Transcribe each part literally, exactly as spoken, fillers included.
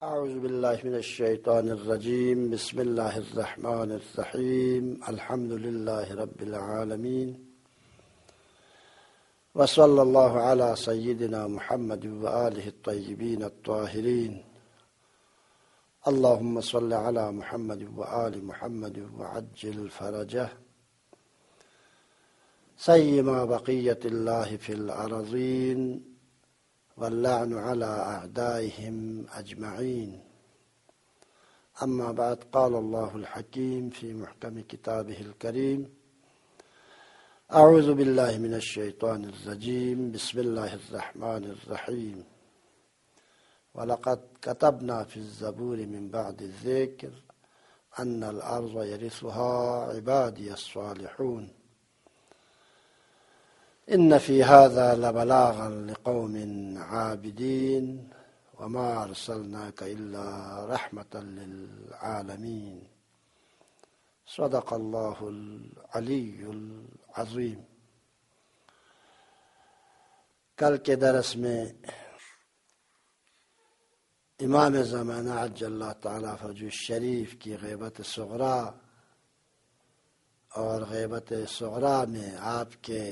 أعوذ بالله من الشيطان الرجيم. بسم الله الرحمن الرحيم. الحمد لله رب العالمين، وصلى الله على سيدنا محمد وآله الطيبين الطاهرين. اللهم صل على محمد وآل محمد وعجل فرجه سيما بقية الله في الأرضين، واللعن على أعدائهم أجمعين. أما بعد، قال الله الحكيم في محكم كتابه الكريم: أعوذ بالله من الشيطان الرجيم. بسم الله الرحمن الرحيم. ولقد كتبنا في الزبور من بعد الذكر أن الأرض يرثها عبادي الصالحون إن في هذا لبلاغا لقوم عابدين وما أرسلناك إلا رحمة للعالمين. صدق الله العلی العظیم. کل کے درس میں امام زمانہ عجل اللہ تعالیٰ فرجہ الشریف کی غیبت صغریٰ اور غیبت صغریٰ میں آپ کے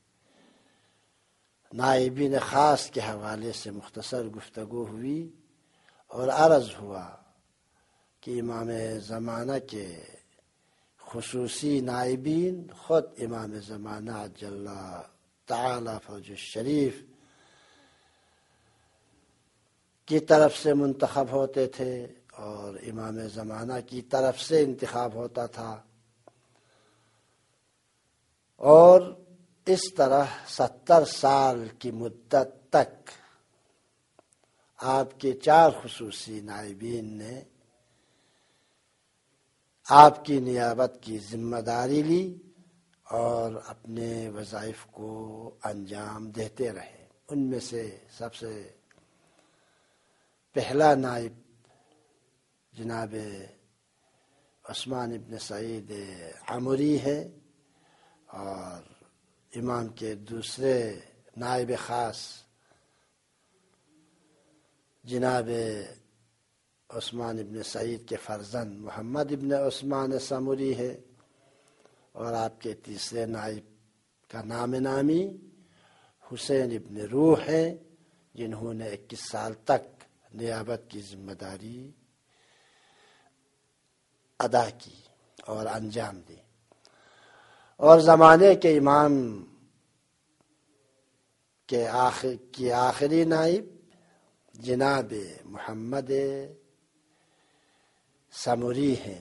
نائبین خاص کے حوالے سے مختصر گفتگو ہوئی اور عرض ہوا کہ امام زمانہ کے خصوصی نائبین خود امام زمانہ عجل اللہ تعالی فرجہ الشریف کی طرف سے منتخب ہوتے تھے اور امام زمانہ کی طرف سے انتخاب ہوتا تھا، اور اس طرح ستر سال کی مدت تک آپ کے چار خصوصی نائبین نے آپ کی نیابت کی ذمہ داری لی اور اپنے وظائف کو انجام دیتے رہے۔ ان میں سے سب سے پہلا نائب جناب عثمان ابن سعید عمری ہے، اور امام کے دوسرے نائب خاص جناب عثمان ابن سعید کے فرزند محمد ابن عثمان سمری ہے، اور آپ کے تیسرے نائب کا نام نامی حسین ابن روح ہے، جنہوں نے اکیس سال تک نیابت کی ذمہ داری ادا کی اور انجام دی۔ اور زمانے کے امام کے آخر کی آخری نائب جناب محمد سمری ہیں۔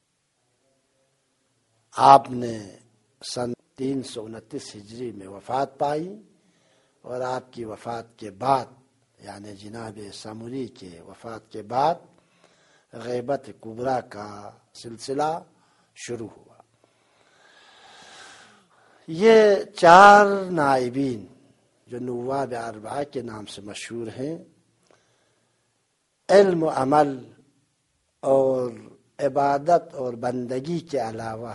آپ نے سن تین سو انتیس ہجری میں وفات پائی، اور آپ کی وفات کے بعد یعنی جناب سمری کے وفات کے بعد غیبت کبریٰ کا سلسلہ شروع ہوا۔ یہ چار نائبین جو نواب اربعہ کے نام سے مشہور ہیں، علم و عمل اور عبادت اور بندگی کے علاوہ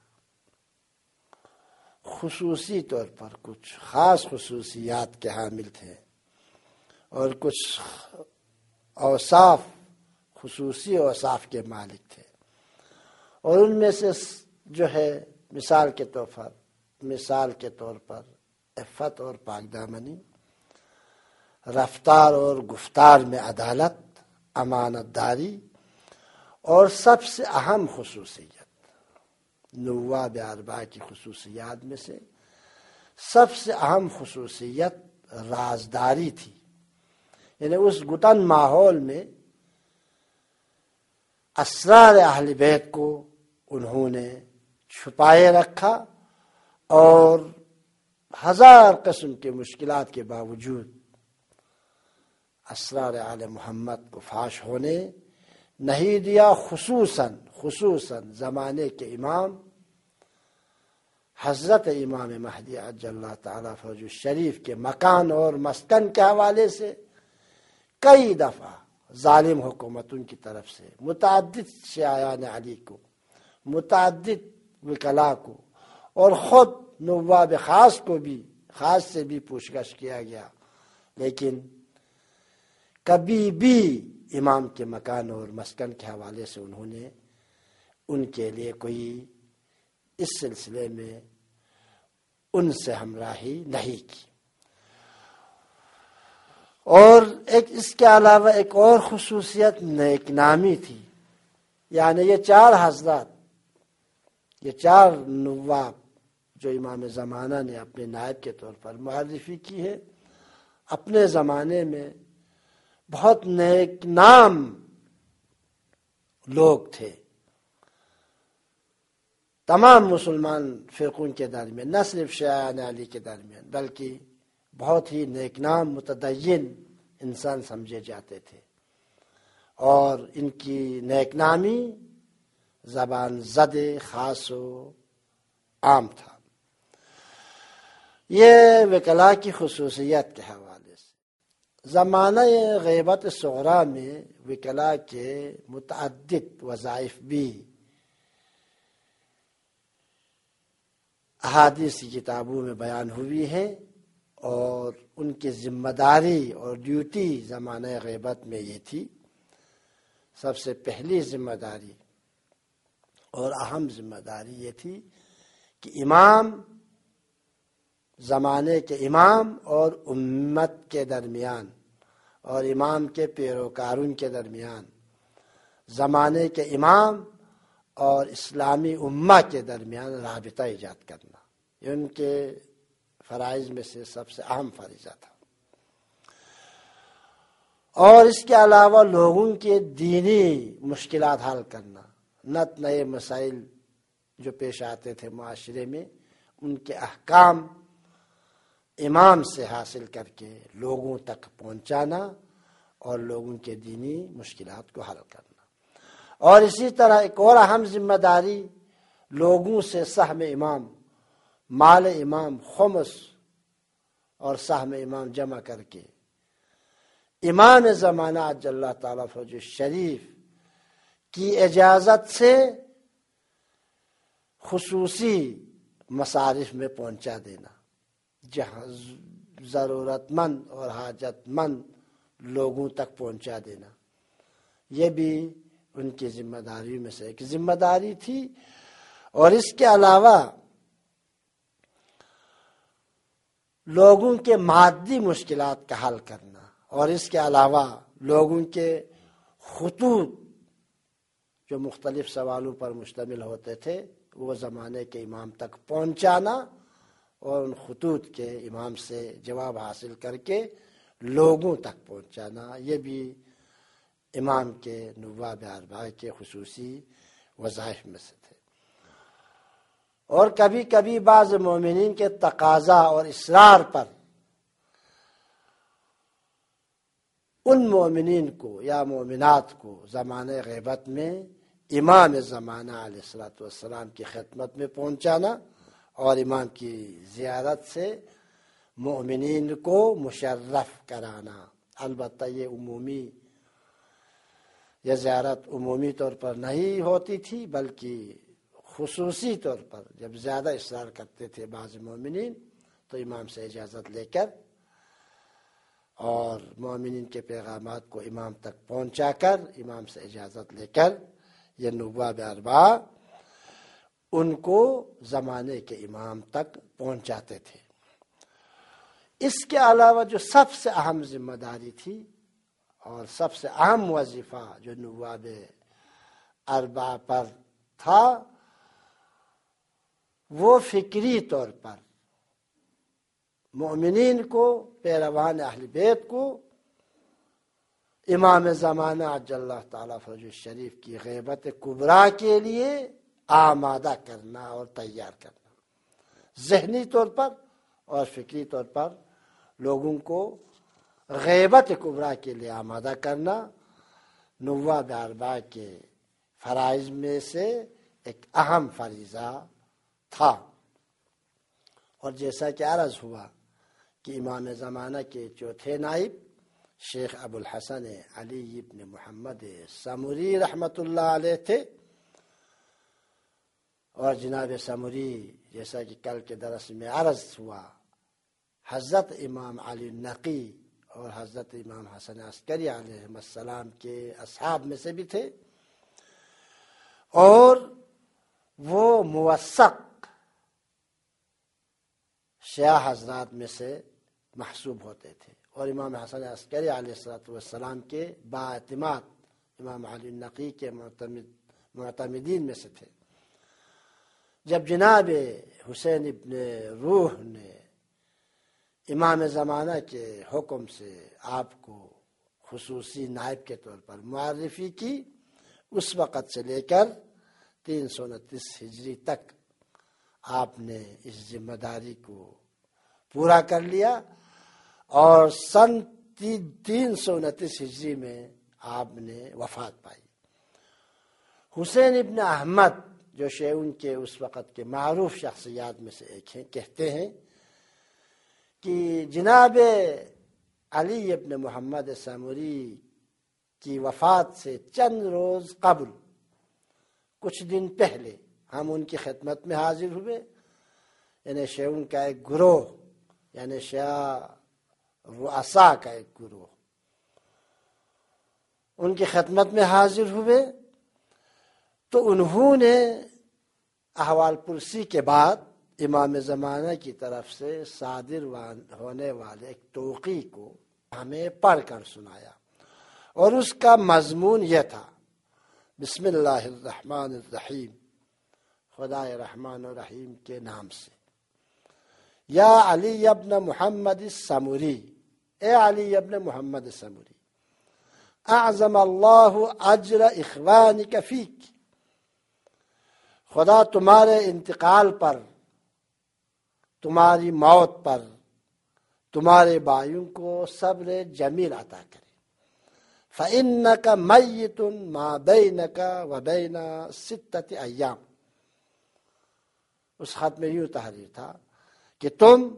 خصوصی طور پر کچھ خاص خصوصیات کے حامل تھے، اور کچھ اوصاف خصوصی اوصاف کے مالک تھے، اور ان میں سے جو ہے مثال کے طور پر مثال کے طور پر عفت اور پاک دامنی، رفتار اور گفتار میں عدالت، امانت داری، اور سب سے اہم خصوصیت نواب اربعہ کی خصوصیات میں سے سب سے اہم خصوصیت رازداری تھی۔ یعنی اس گتن ماحول میں اسرار اہل بیت کو انہوں نے چھپائے رکھا، اور ہزار قسم کے مشکلات کے باوجود اسرار آل محمد کو فاش ہونے نہیں دیا۔ خصوصاً خصوصاً زمانے کے امام حضرت امام مہدی عجل اللہ تعالیٰ فرجہ الشریف کے مکان اور مسکن کے حوالے سے کئی دفعہ ظالم حکومتوں کی طرف سے متعدد شیعان علی کو، متعدد وکلاء کو، اور خود نواب خاص کو بھی خاص سے بھی پوچھ گچھ کیا گیا، لیکن کبھی بھی امام کے مکان اور مسکن کے حوالے سے انہوں نے ان کے لیے کوئی اس سلسلے میں ان سے ہمراہی نہیں کی۔ اور ایک اس کے علاوہ ایک اور خصوصیت نیک نامی تھی، یعنی یہ چار حضرات، یہ چار نواب جو امام زمانہ نے اپنے نائب کے طور پر معرفی کی ہے، اپنے زمانے میں بہت نیک نام لوگ تھے تمام مسلمان فرقوں کے درمیان، نہ صرف شیعہ علی کے درمیان بلکہ بہت ہی نیک نام متدین انسان سمجھے جاتے تھے، اور ان کی نیک نامی زبان زد خاص و عام تھا۔ یہ وکلا کی خصوصیت کے حوالے سے زمانہ غیبت صغریٰ میں وکلا کے متعدد وظائف بھی احادیث کی کتابوں میں بیان ہوئی ہے، اور ان کی ذمہ داری اور ڈیوٹی زمانہ غیبت میں یہ تھی۔ سب سے پہلی ذمہ داری اور اہم ذمہ داری یہ تھی کہ امام، زمانے کے امام اور امت کے درمیان اور امام کے پیروکاروں کے درمیان، زمانے کے امام اور اسلامی امہ کے درمیان رابطہ ایجاد کرنا، یہ ان کے فرائض میں سے سب سے اہم فریضہ تھا۔ اور اس کے علاوہ لوگوں کے دینی مشکلات حل کرنا، نت نئے مسائل جو پیش آتے تھے معاشرے میں، ان کے احکام امام سے حاصل کر کے لوگوں تک پہنچانا اور لوگوں کے دینی مشکلات کو حل کرنا۔ اور اسی طرح ایک اور اہم ذمہ داری لوگوں سے سہم امام، مال امام، خمس اور سہم امام جمع کر کے امام زمانہ عجل اللہ تعالیٰ فرج الشریف کی اجازت سے خصوصی مصارف میں پہنچا دینا، جہاں ضرورت مند اور حاجت مند لوگوں تک پہنچا دینا، یہ بھی ان کی ذمہ داری میں سے ایک ذمہ داری تھی۔ اور اس کے علاوہ لوگوں کے مادی مشکلات کا حل کرنا، اور اس کے علاوہ لوگوں کے خطوط جو مختلف سوالوں پر مشتمل ہوتے تھے وہ زمانے کے امام تک پہنچانا، اور ان خطوط کے امام سے جواب حاصل کر کے لوگوں تک پہنچانا، یہ بھی امام کے نواب اربعہ کے خصوصی وظائف میں سے تھے۔ اور کبھی کبھی بعض مومنین کے تقاضا اور اصرار پر ان مومنین کو یا مومنات کو زمانہ غیبت میں امام زمانہ علیہ الصلوۃ والسلام کی خدمت میں پہنچانا اور امام کی زیارت سے مومنین کو مشرف کرانا۔ البتہ یہ عمومی یہ زیارت عمومی طور پر نہیں ہوتی تھی، بلکہ خصوصی طور پر جب زیادہ اصرار کرتے تھے بعض مومنین تو امام سے اجازت لے کر اور مومنین کے پیغامات کو امام تک پہنچا کر امام سے اجازت لے کر یہ نواب اربعہ ان کو زمانے کے امام تک پہنچاتے تھے۔ اس کے علاوہ جو سب سے اہم ذمہ داری تھی اور سب سے اہم وظیفہ جو نواب اربعہ پر تھا، وہ فکری طور پر مومنین کو، پیروان اہل بیت کو امام زمانہ عجل اللہ تعالیٰ فرج الشریف کی غیبت کبریٰ کے لیے آمادہ کرنا اور تیار کرنا، ذہنی طور پر اور فکری طور پر لوگوں کو غیبت کبریٰ کے لیے آمادہ کرنا نواب اربعہ کے فرائض میں سے ایک اہم فریضہ تھا۔ اور جیسا کہ عرض ہوا کہ امام زمانہ کے چوتھے نائب شیخ ابو الحسن علی ابن محمد سامری رحمت اللہ علیہ تھے، اور جناب سامری جیسا کہ کل کے درس میں عرض ہوا حضرت امام علی نقی اور حضرت امام حسن عسکری علیہ السلام کے اصحاب میں سے بھی تھے، اور وہ موثق شیعہ حضرات میں سے محسوب ہوتے تھے، اور امام حسن عسکری علیہ السلام کے بااعتماد امام علی نقی کے معتمد معتمدین میں سے تھے۔ جب جناب حسین ابن روح نے امام زمانہ کے حکم سے آپ کو خصوصی نائب کے طور پر معرفی کی، اس وقت سے لے کر تین سو انتیس ہجری تک آپ نے اس ذمہ داری کو پورا کر لیا، اور سن تین سو انتیس ہجری میں آپ نے وفات پائی۔ حسین ابن احمد جو شیعون کے اس وقت کے معروف شخصیات میں سے ایک ہیں، کہتے ہیں کہ جناب علی ابن محمد سامری کی وفات سے چند روز قبل، کچھ دن پہلے ہم ان کی خدمت میں حاضر ہوئے، یعنی شیعون کا ایک گروہ، یعنی شیعہ رؤساء کا ایک گروہ، ان کی خدمت میں حاضر ہوئے، تو انہوں نے احوال پرسی کے بعد امام زمانہ کی طرف سے صادر ہونے والے ایک توقیع کو ہمیں پڑھ کر سنایا، اور اس کا مضمون یہ تھا: بسم اللہ الرحمن الرحیم، خدائے رحمان و رحیم کے نام سے، یا علی ابن محمد السمری، اے علی ابن محمد السمری، اعظم اللہ اجر اخوانک فیک، خدا تمہارے انتقال پر، تمہاری موت پر، تمہارے بھائیوں کو صبر جمیل عطا کرے۔ فإنک میت ما بینک و بین ستۃ ایام، اس خط میں یوں تحریر تھا کہ تم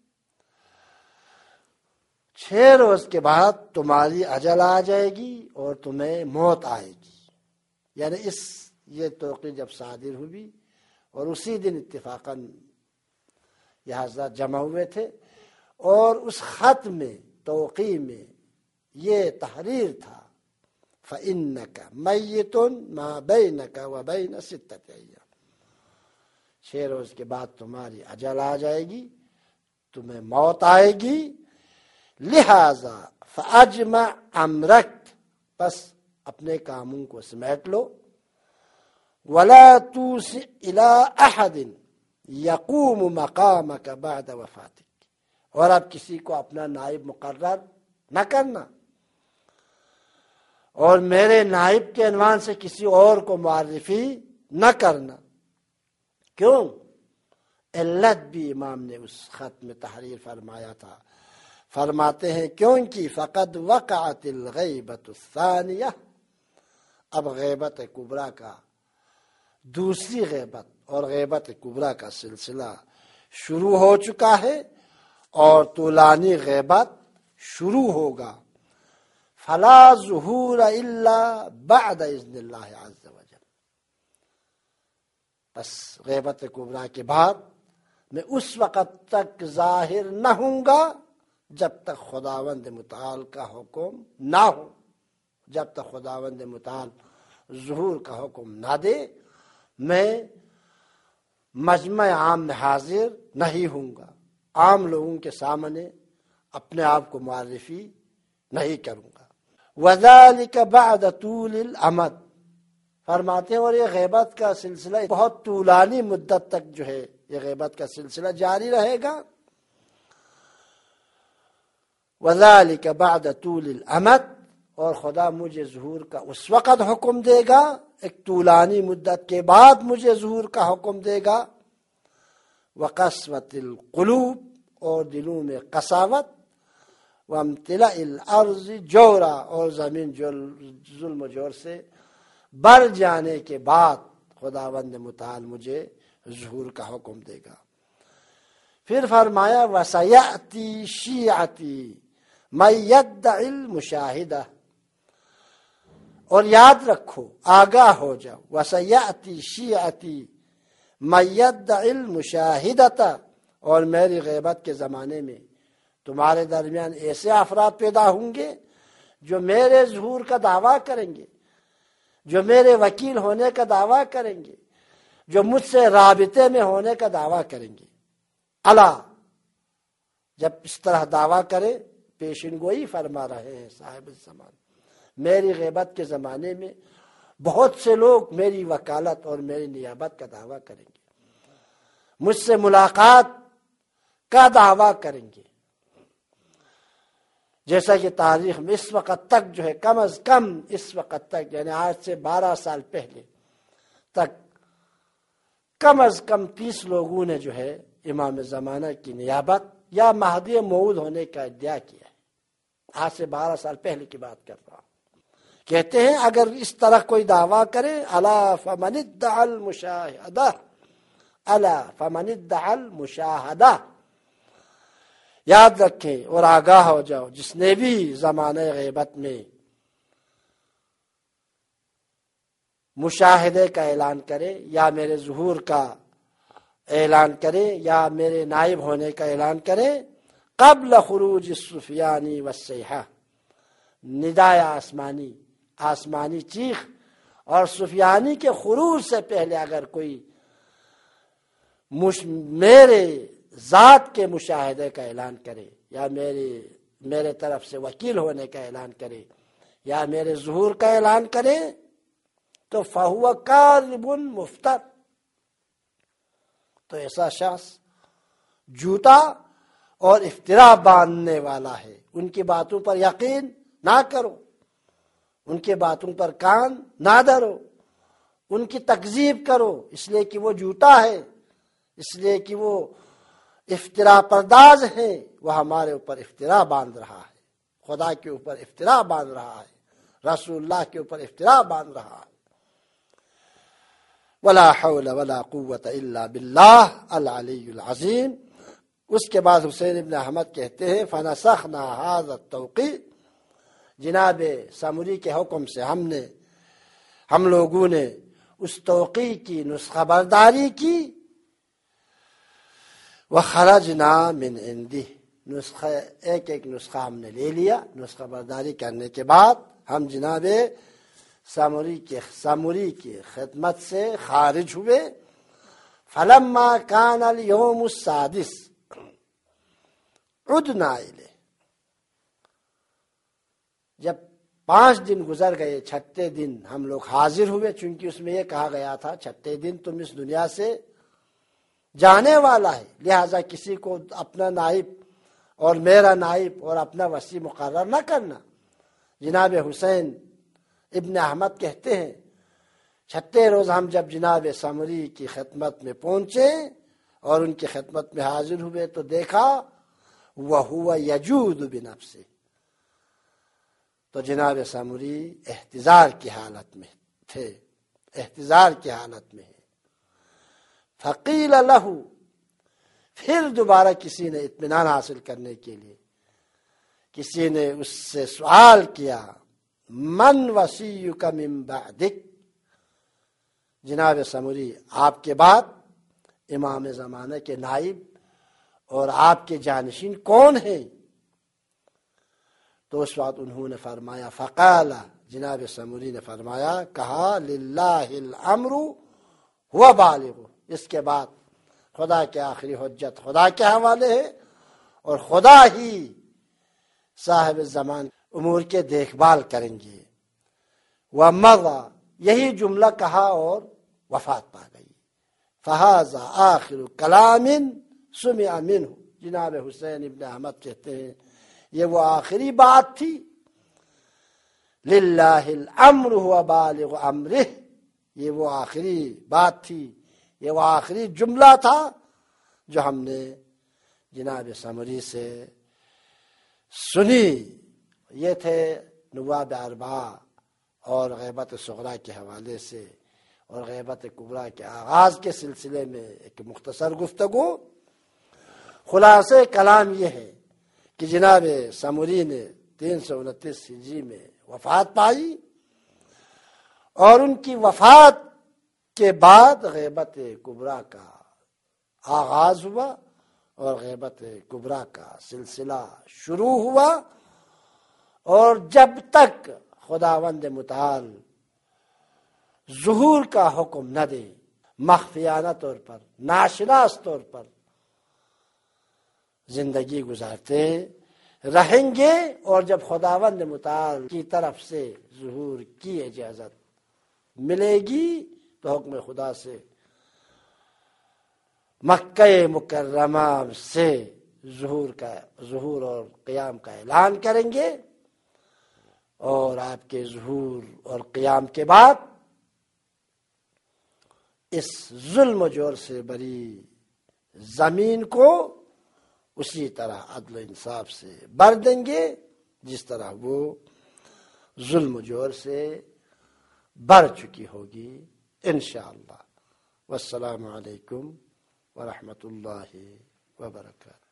چھ روز کے بعد تمہاری اجل آ جائے گی اور تمہیں موت آئے گی، یعنی اس یہ توقیع جب صادر ہوئی، اور اسی دن اتفاقاً یہ حضرات جمع ہوئے تھے، اور اس خط میں توقیع میں یہ تحریر تھا: فإنک میت ما بینک و بین ستۃ ایام، چھ روز کے بعد تمہاری اجل آ جائے گی، تمہیں موت آئے گی، لہذا فاجمع امرک، بس اپنے کاموں کو سمیٹ لو، ولا توسع الی احد یقوم مقامک بعد وفاتک، اور اب کسی کو اپنا نائب مقرر نہ کرنا، اور میرے نائب کے عنوان سے کسی اور کو معرفی نہ کرنا۔ کیوں؟ علت بھی امام نے اس خط میں تحریر فرمایا تھا، فرماتے ہیں کیونکہ فقد وقعت الغیبۃ الثانیہ، اب غیبت کبریٰ کا، دوسری غیبت اور غیبت کبریٰ کا سلسلہ شروع ہو چکا ہے، اور طولانی غیبت شروع ہوگا، فلا ظہور الا بعد اذن اللہ عز وجل، بس غیبت کبریٰ کے بعد میں اس وقت تک ظاہر نہ ہوں گا جب تک خداوند متعال کا حکم نہ ہو، جب تک خداوند متعال ظہور کا حکم نہ دے، میں مجمع عام میں حاضر نہیں ہوں گا، عام لوگوں کے سامنے اپنے آپ کو معرفی نہیں کروں گا۔ وذالک بعد طول الامد، فرماتے ہیں اور یہ غیبت کا سلسلہ بہت طولانی مدت تک جو ہے یہ غیبت کا سلسلہ جاری رہے گا۔ وذالک بعد طول الامد، اور خدا مجھے ظہور کا اس وقت حکم دے گا، ایک طولانی مدت کے بعد مجھے ظہور کا حکم دے گا۔ وقسوۃ القلوب، اور دلوں میں قساوت، وامتلاء الارض جورا، اور زمین ظلم و جور سے بھر جانے کے بعد خداوند متعال مجھے ظہور کا حکم دے گا۔ پھر فرمایا وسیأتی شیعتی من یدعی المشاہدہ، اور یاد رکھو، آگاہ ہو جاؤ، وسیأتی شیعتی من یدعی المشاہدۃ، اور میری غیبت کے زمانے میں تمہارے درمیان ایسے افراد پیدا ہوں گے جو میرے ظہور کا دعویٰ کریں گے، جو میرے وکیل ہونے کا دعویٰ کریں گے، جو مجھ سے رابطے میں ہونے کا دعویٰ کریں گے۔ اللہ جب اس طرح دعویٰ کرے، پیشن گوئی فرما رہے ہیں صاحب الزمان، میری غیبت کے زمانے میں بہت سے لوگ میری وکالت اور میری نیابت کا دعویٰ کریں گے، مجھ سے ملاقات کا دعویٰ کریں گے۔ جیسا کہ تاریخ میں اس وقت تک جو ہے کم از کم اس وقت تک یعنی آج سے بارہ سال پہلے تک کم از کم تیس لوگوں نے جو ہے امام زمانہ کی نیابت یا مہدی موعود ہونے کا ادعا کیا ہے۔ آج سے بارہ سال پہلے کی بات کر رہا ہوں۔ کہتے ہیں اگر اس طرح کوئی دعویٰ کرے، الا فمن ادعى المشاہدہ، الا فمن ادعى المشاہدہ، یاد رکھیں اور آگاہ ہو جاؤ، جس نے بھی زمانہ غیبت میں مشاہدے کا اعلان کرے یا میرے ظہور کا اعلان کرے یا میرے نائب ہونے کا اعلان کرے، قبل خروج السفیانی والصیحہ، ندائے آسمانی، آسمانی چیخ اور سفیانی کے خروج سے پہلے اگر کوئی مش میرے ذات کے مشاہدے کا اعلان کرے یا میرے میرے طرف سے وکیل ہونے کا اعلان کرے یا میرے ظہور کا اعلان کرے تو فہو کاذب مفتر، تو ایسا شخص جھوٹا اور افترا باندھنے والا ہے۔ ان کی باتوں پر یقین نہ کرو، ان کی باتوں پر کان نہ دھرو، ان کی تکذیب کرو، اس لیے کہ وہ جھوٹا ہے، اس لیے کہ وہ افترا پرداز ہے، وہ ہمارے اوپر افترا باندھ رہا ہے، خدا کے اوپر افترا باندھ رہا ہے، رسول اللہ کے اوپر افترا باندھ رہا ہے۔ ولا حول ولا قوت الا باللہ العلی العظیم۔ اس کے بعد حسین ابن احمد کہتے ہیں فنسخنا هذا التوقیع، جناب سامری کے حکم سے ہم نے ہم لوگوں نے اس توقیع کی نسخہ برداری کی، وخرجنا من عنده، نسخہ ایک ایک نسخہ ہم نے لے لیا۔ نسخہ برداری کرنے کے بعد ہم جناب سامری کے سامری کی خدمت سے خارج ہوئے۔ فلما کان اليوم السادس عدنا الیہ، جب پانچ دن گزر گئے، چھٹے دن ہم لوگ حاضر ہوئے، چونکہ اس میں یہ کہا گیا تھا چھٹے دن تم اس دنیا سے جانے والا ہے، لہذا کسی کو اپنا نائب اور میرا نائب اور اپنا وصی مقرر نہ کرنا۔ جناب حسین ابن احمد کہتے ہیں چھٹے روز ہم جب جناب سامری کی خدمت میں پہنچے اور ان کی خدمت میں حاضر ہوئے تو دیکھا وَهُوَ يَجُودُ بِنَفْسِهِ، تو جناب سامری احتضار کی حالت میں تھے، احتضار کی حالت میں ہے۔ فقیل لہ، پھر دوبارہ کسی نے اطمینان حاصل کرنے کے لیے کسی نے اس سے سوال کیا من وصیک من بعدک، جناب سامری آپ کے بعد امام زمانہ کے نائب اور آپ کے جانشین کون ہیں؟ تو اس وقت انہوں نے فرمایا فقال، جناب سامری نے فرمایا کہا للہ الامر هو بالغ، اس کے بعد خدا کے آخری حجت خدا کے حوالے ہے اور خدا ہی صاحب زمان امور کے دیکھ بھال کریں گے۔ ومضى، یہی جملہ کہا اور وفات پا گئی۔ فہذا آخر کلام سمع منہ، جناب حسین ابن احمد کہتے ہیں یہ وہ آخری بات تھی، للہ الامر هو بالغ امرہ، یہ وہ آخری بات تھی، یہ وہ آخری جملہ تھا جو ہم نے جناب سامری سے سنی۔ یہ تھے نواب اربعہ اور غیبت صغریٰ کے حوالے سے اور غیبت کبریٰ کے آغاز کے سلسلے میں ایک مختصر گفتگو۔ خلاصہ کلام یہ ہے کہ جناب سامری نے تین سو انتیس ہجری میں وفات پائی اور ان کی وفات کے بعد غیبت کبریٰ کا آغاز ہوا اور غیبت کبریٰ کا سلسلہ شروع ہوا، اور جب تک خداوند متعال ظہور کا حکم نہ دے، مخفیانہ طور پر، ناشناس طور پر زندگی گزارتے رہیں گے، اور جب خداوند متعال کی طرف سے ظہور کی اجازت ملے گی تو حکم خدا سے مکہ مکرمہ سے ظہور کا ظہور اور قیام کا اعلان کریں گے، اور آپ کے ظہور اور قیام کے بعد اس ظلم و جور سے بری زمین کو اسی طرح عدل و انصاف سے بھر دیں گے جس طرح وہ ظلم و جور سے بھر چکی ہوگی انشاءاللہ۔ والسلام علیکم ورحمۃ اللہ وبرکاتہ۔